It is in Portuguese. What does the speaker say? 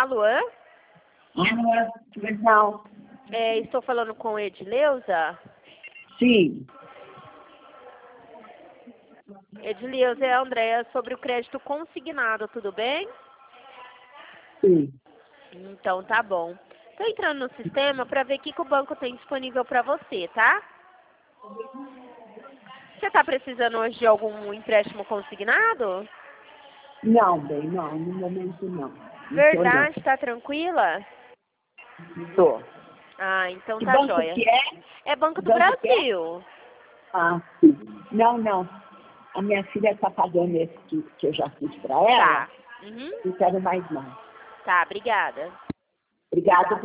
Alô? Não. Estou falando com Edileuza? Sim. Edileuza, é a Andréa sobre o crédito consignado, tudo bem? Sim. Então tá bom. Estou entrando no sistema para ver o que o banco tem disponível para você, tá? Você está precisando hoje de algum empréstimo consignado? Não, bem, não. No momento não. Verdade, tá tranquila? Tô. Ah, então Que tá banco joia. que é? É Banco do Banco que é? Brasil. Ah, sim. Não, não. A minha filha está pagando esse que eu já fiz para ela. Tá. Uhum. Não quero mais não. Tá, obrigada. Obrigada.